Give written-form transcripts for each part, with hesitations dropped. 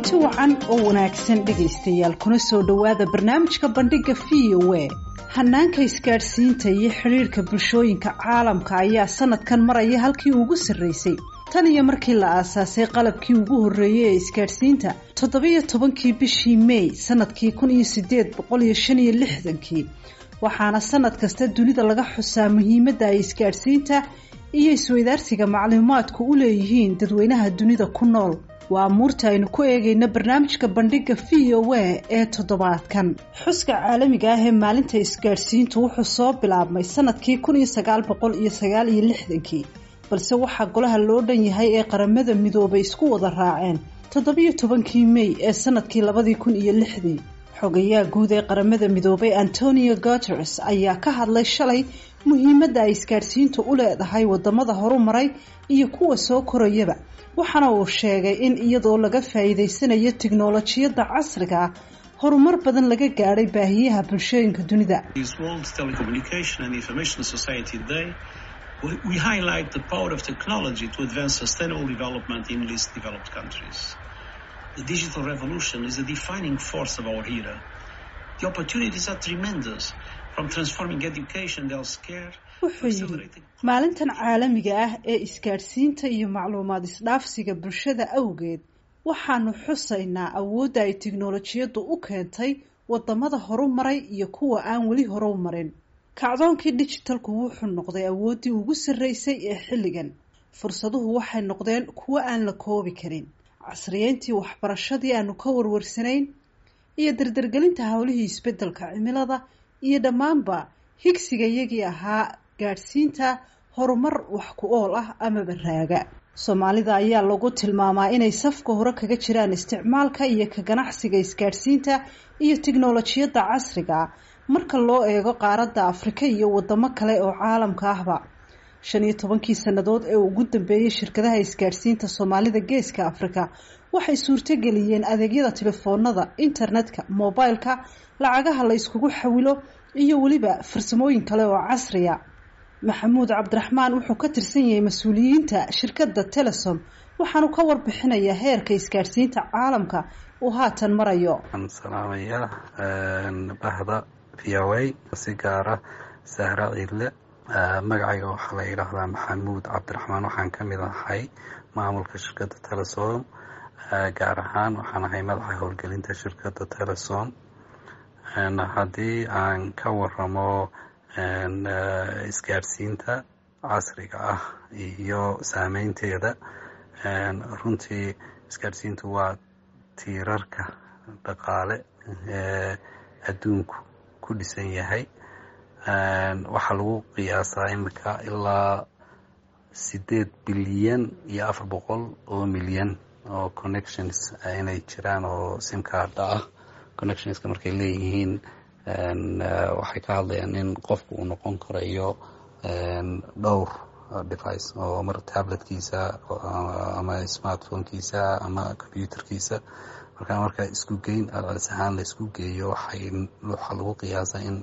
kulanti wacan oo wanaagsan dhegaystayaal kuna soo dhawaada barnaamijka bandhiga VOA. Hanaanka isgaarsiinta iyo xiriirka bulshooyinka caalamka ayaa sanadkan maraya halkii ugu sarreysay tan iyo markii la aasaasay qalabkii ugu horreeyay ee isgaarsiinta 17kii bishii May sanadkii 1865 waxaana sanad kasta dunida laga xusaa muhiimadda ay isgaarsiinta iyo isweydaarsiga macluumaadku u leeyihiin dadweynaha dunida ku nool. waa amuurta aynu ku eegayna barnaamijka bandhiga VOA ee toddobaadkan. xuska caalamiga ah ee maalinta isgaarsiintu wuxuu soo bilaabmay sanadkii 1969 balse waxaa golaha loo dhan yahay ee qaramada midoobay isku wada raaceen 17kii May ee sanadkii 2006. xogayaha guud ee qaramada midoobay Antonio Guterres ayaa ka hadlay shalay muhiimadda ay isgaarsiintu u leedahay wadamada horumaray iyo kuwa soo korayaba, waxaana uu sheegay in iyadoo laga faa'iideysanayo tiknoolajiyadda casriga ah horumar badan laga gaadhay baahiyaha bulshooyinka dunida. We highlight the power of technology to advance sustainable development in least developed countries. The digital revolution is a defining force of our era. The opportunities are tremendous, from transforming education, healthcare. wuxuu yidhi maalintan caalamiga ah ee isgaadhsiinta iyo macluumaad isdhaafsiga bulshada awgeed waxaanu xusaynaa awoodda ay tiknoolajiyaddu u keentay wadamada horumaray iyo kuwa aan weli horumarin. kacdoonkii dijitalku wuxuu noqday awooddii ugu sarreysay ee xilligan. fursaduhu waxay noqdeen kuwo aan la koobi karin. casriyeyntii waxbarashadii aanu ka warwarsanayn iyo dardargelinta howlihii isbeddelka cimilada iyo dhammaanba higsiga iyagii ahaa gaadhsiinta horumar wax ku ool ah amaba raaga. soomaalida ayaa lagu tilmaamaa inay safka hore kaga jiraan isticmaalka iyo ka ganacsiga isgaadhsiinta iyo tiknoolajiyadda casriga marka loo eego qaaradda Afrika iyo wadamo kale oo caalamka ahba. 15 sannadood ee ugu dambeeyay shirkadaha isgaadhsiinta Soomaalida Geeska Afrika waxay suurtageliyeen adeegyada telefoonada, internetka, mobilka, lacagaha la iskugu xawilo iyo waliba farsamooyin kale oo casri ah. Maxamuud Cabdiraxmaan wuxuu ka tirsan yahay mas'uuliyiinta shirkadda Telesom waxaanu ka warbixinayaa heerka isgaadhsiinta caalamka uu haatan marayo. salaamaya bahda VOA si gaar ah Sahra Ciidle. magacayga waxaa la yiraahdaa Maxamuud Cabdiraxmaan, waxaan ka mid ahay maamulka shirkadda Telesom. gaar ahaan waxaan ahay madaxa howlgelinta shirkadda Telesom. haddii aan ka waramo isgaadhsiinta casriga ah iyo saameynteeda, runtii isgaadhsiintu waa tiirarka dhaqaale ee adduunku ku dhisan yahay. waxaa lagu qiyaasaa imika ilaa 8 bilyan iyo 400 oo milyan oo connections inay jiraan oo sim card ah. connectionska markay leeyihiin waxay ka hadlayaan in qofku uu noqon karayo dhowr device oo mar tabletkiisa ama smartphonekiisa ama computerkiisa. marka isku geyn ahaan la isku geeyo waxaa lagu qiyaasaa in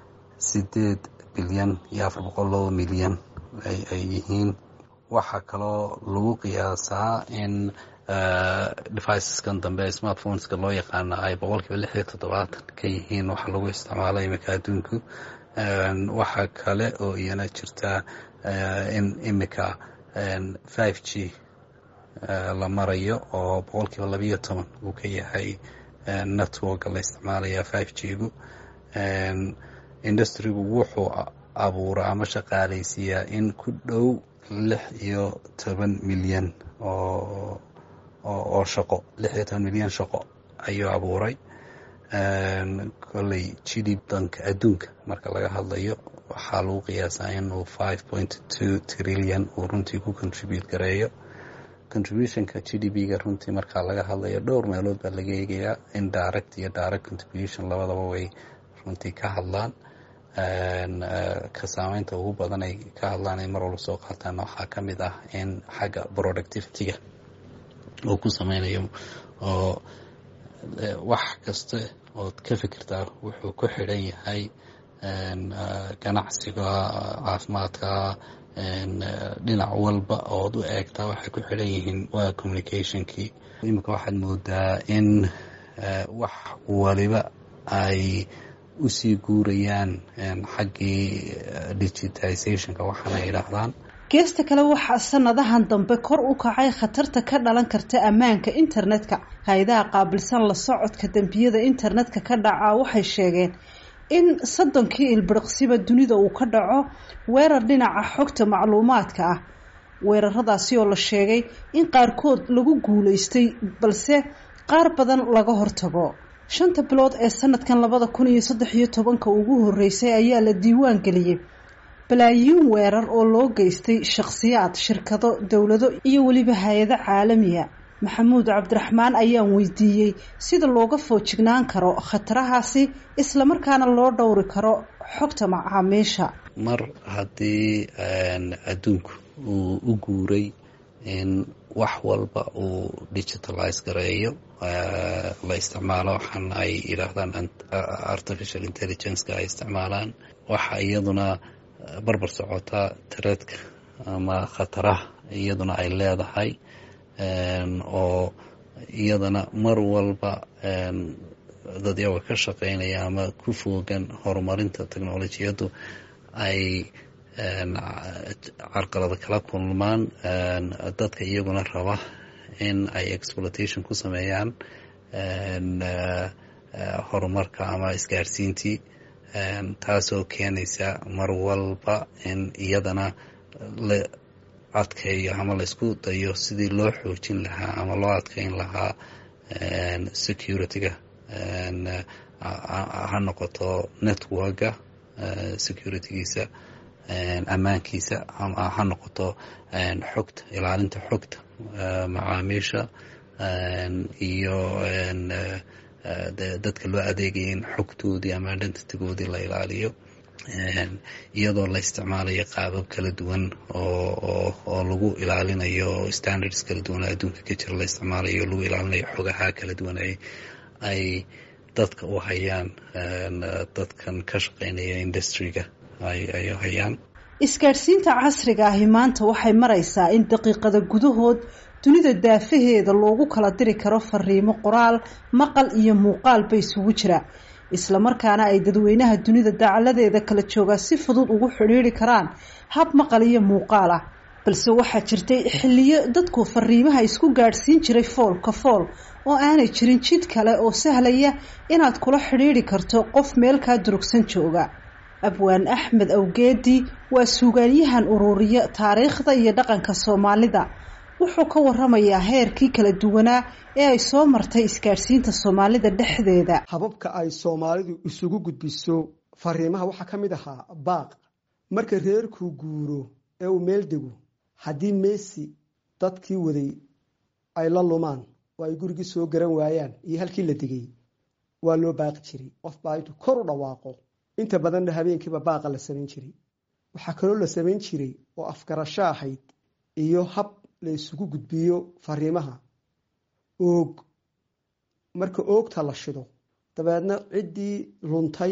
8 bilyan iyo 400 milyan ay yihiin. waxaa kaloo lagu qiyaasaa in deviceskan dambe smartphoneska loo yaqaano ay 67% ka yihiin waxa lagu isticmaalo imika adduunku. waxaa kale oo iyana jirta in imika 5G la marayo oo 12% uu ka yahay network la isticmaalaya 5G-gu. industry-gu wuxuu abuuraa ama shaqaaleysiiyaa in ku dhow 16 milyan oo shaqo. 16 milyan shaqo ayuu abuuray. kolley GDP-danka adduunka marka laga hadlayo waxaa lagu qiyaasaa inuu 5.2 trillion uu runtii ku contribute gareeyo. contributionka GDP-ga runtii marka laga hadlayo dhowr meelood baa laga eegayaa. indirect iyo direct contribution labadaba way runtii ka hadlaan. ka saameynta ugu badan ay ka hadlaan ay mar walba soo qaataan waxaa ka mid ah in xagga productivity-ga uu ku sameynayo oo wax kasta ood ka fikirtaa wuxuu ku xidhan yahay ganacsiga, caafimaadka, dhinac walba ood u eegtaa waxay ku xidhan yihiin waa communicationkii. Imika waxaad moodaa in wax waliba ay usii guurayaan xaggii digitizationka waxaana yidhaahdaan. geesta kale waxaa sanadahan dambe kor u kacay khatarta ka dhalan karta ammaanka internetka. hay-adaha qaabilsan la socodka dembiyada internetka ka dhaca waxay sheegeen in 30 ilbiriqsiba dunida uu ka dhaco weerar dhinaca xogta macluumaadka ah. weeraradaasi oo la sheegay in qaarkood lagu guulaystay balse qaar badan laga hortago. 5 bilood ee sanadkan 2013 ugu horeysay ayaa la diiwaan geliyay balaayiin weerar oo loo geystay shakhsiyaad, shirkado, dowlado iyo weliba hay-ado caalamiya. maxamuud cabdiraxmaan ayaan weydiiyey sida looga foojignaan karo khatarahaasi isla markaana loo dhowri karo xogta macaamiisha. mar haddii adduunku uu u guuray in wax walba uu digitalize gareeyo, la isticmaalo waxaan ay yidhaahdaan artificial intelligence-ka ay isticmaalaan, waxa iyaduna barbar socota tareedka ama khataraha iyaduna ay leedahay, oo iyadana mar walba dad iyaga ka shaqeynaya ama ku foogan horumarinta teknolojiyaddu ay carqalada kala kulmaan dadka iyaguna raba in ay exploitation ku sameeyaan horumarka ama isgaarsiintii, taasoo keenaysa mar walba in iyadana la adkeeyo ama laysku dayo sidii loo xoojin lahaa ama loo adkeyn lahaa security-ga, ha noqoto network-ga security-giisa, ammaankiisa, ama ha noqoto xogta, ilaalinta xogta macaamiisha iyo dadka loo adeegaya in xogtoodii ama identitygoodii la ilaaliyo, iyadoo la isticmaalayo qaabab kala duwan oo lagu ilaalinayo standards kala duwan oo adduunka ka jira la isticmaalayo, lagu ilaalinayo xogaha kala duwan ay dadka u hayaan, dadkan ka shaqeynaya industry-ga ay hayaan. isgaadhsiinta casriga ahi maanta waxay maraysaa in daqiiqada gudahood dunida daafaheeda loogu kala diri karo fariimo qoraal, maqal iyo muuqaalba isugu jira, isla markaana ay dadweynaha dunida dacaladeeda kala joogaa si fudud ugu xidhiiri karaan hab maqal iyo muuqaal ah. balse waxaa jirtay xilliyo dadku fariimaha isku gaadhsiin jiray foolka fool oo aanay jirin jid kale oo sahlaya inaad kula xidhiiri karto qof meel kaa durugsan jooga. abwaan axmed awgeedi waa suugaanyahan ururiya taariikhda iyo dhaqanka Soomaalida. wuxuu ka waramayaa heerkii kala duwanaa ee ay soo martay isgaadhsiinta Soomaalida dhexdeeda. hababka ay Soomaalidu isugu gudbiso fariimaha waxaa ka mid ahaa baaq. marka reerku guuro ee uu meel dego, haddii meesi dadkii waday ay la lumaan oo ay gurigii soo garan waayaan iyo halkii la degay, waa loo baaqi jiray. qof baa intuu kor u dhawaaqo, inta badanna habeenkiiba baaqa la samayn jiray. waxaa kaloo la samayn jiray oo afgarasho ahayd iyo hab la isugu gudbiyo fariimaha oog. marka oogta la shido, dabeedna ciddii luntay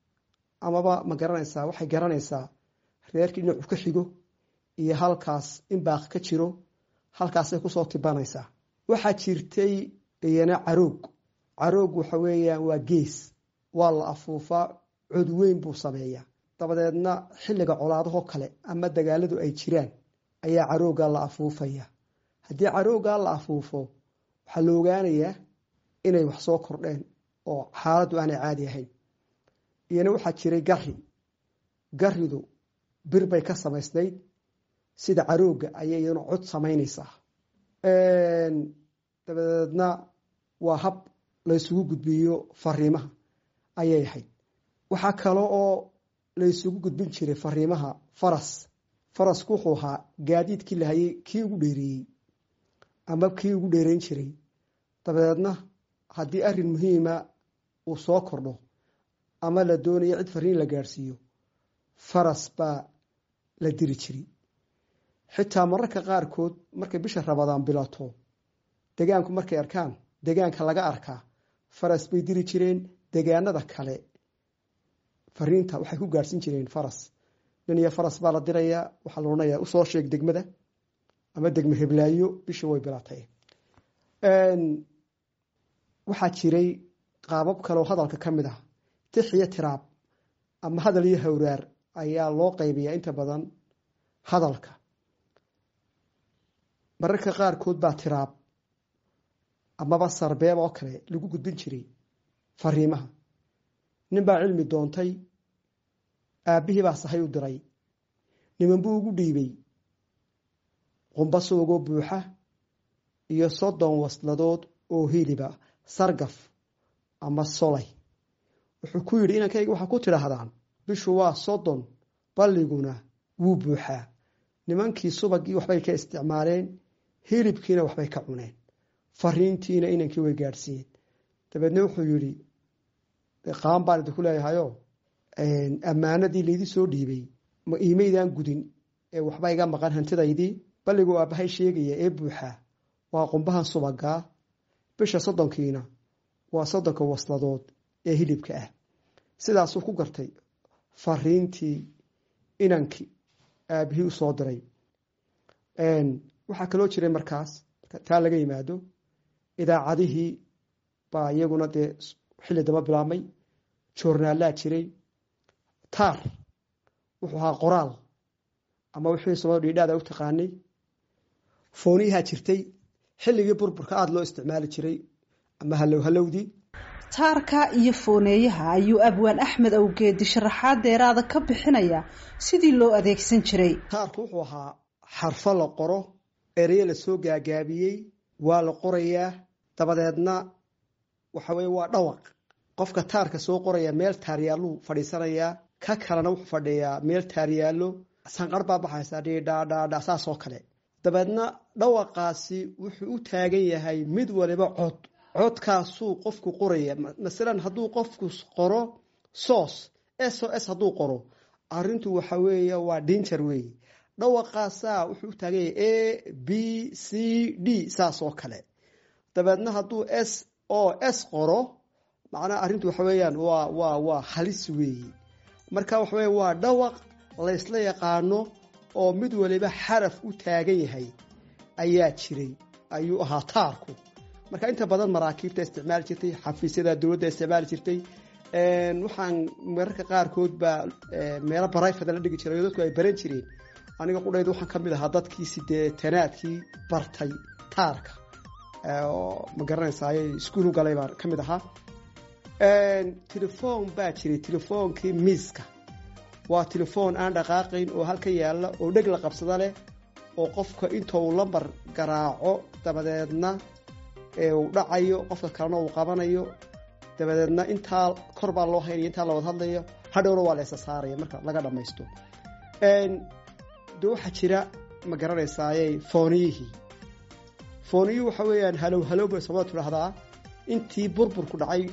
amaba ma garanaysaa, waxay garanaysaa reerkii dhinacu ka xigo iyo halkaas in baaq ka jiro, halkaasay kusoo tibanaysaa. waxaa jirtay iyana caroog waxa weeyaan waa gees, waa la afuufaa, cod weyn buu sameeyaa. dabadeedna xilliga colaadahoo kale ama dagaaladu ay jiraan ayaa caroogaa la afuufaya. haddii caroogaa la afuufo, waxaa la ogaanayaa inay wax soo kordheen oo xaaladdu aanay caadi ahayn. iyana waxaa jiray garidu bir bay ka samaysnayd, sida carooga ayay iyana cod samaynaysaa. dabadeedna waa hab la isugu gudbiyo fariimaha ayay ahayd. waxaa kale oo la isugu gudbin jiray fariimaha farasku wuxuu ahaa gaadiidkii la hayay kii ugu dheereeyey ama kii ugu dheereyn jiray. dabadeedna haddii arrin muhiima uu soo kordho ama la doonayo cid fariin la gaadhsiiyo, faras baa la diri jiray. xitaa mararka qaarkood markay bisha Ramadaan bilato, deegaanku markay arkaan deegaanka laga arkaa, faras bay diri jireen. deegaanada kale fariinta waxay ku gaadhsiin jireen faras. nin iyo faras baa la dirayaa waxaa la odhanayaa usoo sheeg degmada ama degme heblaayo bishii way bilaatay waxaa jiray qaabab kaleoo hadalka ka mid ah tix iyo tiraab ama hadal iyo hawraar ayaa loo qaybiyaa inta badan hadalka mararka qaarkood baa tiraab amaba sarbeeb oo kale lagu gudbin jiray fariimaha nin baa cilmi doontay aabbihii baa sahay u diray niman buu ugu dhiibay qumba soogoo buuxa iyo 30 wasladood oo hiliba sargaf ama solay wuxuu ku yidhi inankayga waxaa ku tidhaahdaan bishu waa 30 balliguna wuu buuxaa nimankii subagii waxbay ka isticmaaleen hilibkiina waxbay ka cuneen fariintiina inankii way gaadhsiiyeen dabeedna wuxuu yidhi qaan baan idinku leeyahayo ammaanadii laydii soo dhiibay ma iimaydaan gudin ee waxba iga maqan hantidaydii balligu aabbahay sheegaya ee buuxaa waa qumbahan subagaa bisha 30kiina waa 30 wasladood ee hilibka ah sidaasuu ku gartay fariintii inankii aabbihii u soo diray waxaa kaloo jiray markaas taa laga yimaado idaacadihii baa iyaguna dee xilli daba bilaabmay joornaalaa jiray taar wuxuu ahaa qoraal ama wixii Soomaalidu dhiidhaada u taqaanay fooniyaha jirtay xilligii burburka aad loo isticmaali jiray ama halowdii taarka iyo fooneeyaha ayuu abwaan Axmed Awgeedi sharaxaad dheeraada ka bixinaya sidii loo adeegsan jiray taarku wuxuu ahaa xarfo la qoro erey la soo gaagaabiyay waa la qorayaa dabadeedna waxa weeye waa dhawaq qofka taarka soo qoraya meel taariyaalu fadhiisanaya ka kalena wuxuu fadhiyaa meel taariyaalo sanqar baa baxaysa dhaadha saasoo kale dabeedna dhawaqaasi wuxuu u taagan yahay mid waliba codkaasuu qofku qoraya masalan hadduu qofku qoro soos SOS hadduu qoro arrintu waxa weeye waa danger weeye dhawaqaasaa wuxuu u taagan yahay A B C D saasoo kale dabeedna hadduu SOS qoro macnaha arrintu waxa weeyaan waa halis weeye marka waxa weeye waa dhawaq la isla yaqaano oo mid waliba xaraf u taagan yahay ayaa jiray ayuu ahaa taarku marka inta badan maraakiibta isticmaal jirtay xafiisyada dawladda isticmaal jirtay waxaan mararka qaarkood baa meelo barayfada la dhigi jiray dadku ay baran jireen aniga qudhayd waxaan ka mid ahaa dadkii 80aadkii bartay taarka oo ma garanaysaa iskuul u galay baan ka mid ahaa telefoon baa jiray telefoonkii miiska waa telefoon aan dhaqaaqayn oo halka yaala oo dheg la qabsada leh oo qofka intuu lambar garaaco dabadeedna uu dhacayo qofka kalena uu qabanayo dabadeedna intaa kor baa loo haynaya intaa la wada hadlayo hadhowna waa la isa saaraya marka laga dhamaysto waxaa jira ma garanaysaa fooniyihii waxa weeyaan halow bay Soomaalidu tidhaahdaa intii burburku dhacay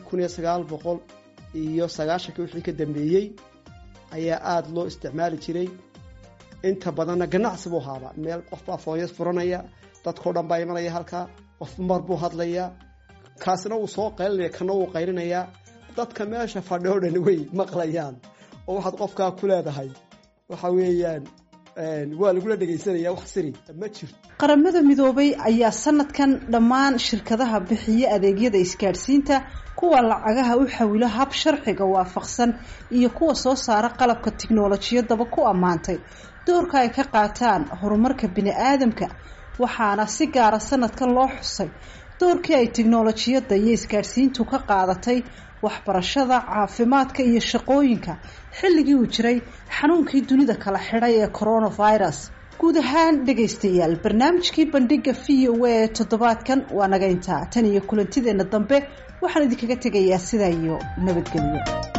1990 wixii ka dambeeyay ayaa aad loo isticmaali jiray inta badanna ganacsi buu haaba meel qof baa foonyas furanaya dadkoo dhan baa imanaya halka qof mar buu hadlaya kaasina uu soo qaylinaya kana uu qaylinaya dadka meesha fadhiyo dhan way maqlayaan oo waxaad qofka ku leedahay waxa weeyaan waa lagu dhageysanaya wax siri ma jirto qaramada midoobay ayaa sanadkan dhammaan shirkadaha bixiya adeegyada isgaarsiinta kuwa lacagaha u xawilo hab sharciga waafaqsan iyo kuwa soo saara qalabka tiknoolajiyadaba ku amaantay doorka ay ka qaataan horumarka bini'aadamka waxaana si gaar ah sanadkan loo xusay doorkii ay tiknoolajiyada iyo isgaarsiintu ka qaadatay waxbarashada caafimaadka iyo shaqooyinka xilligii uu jiray xanuunkii dunida kala xidhay ee coronavirus guud ahaan dhagaystayaal barnaamijkii bandhiga VOA toddobaadkan waa naga intaa tan iyo kulantideena dambe waxaan idinkaga tegayaa sidaa iyo nabadgelyo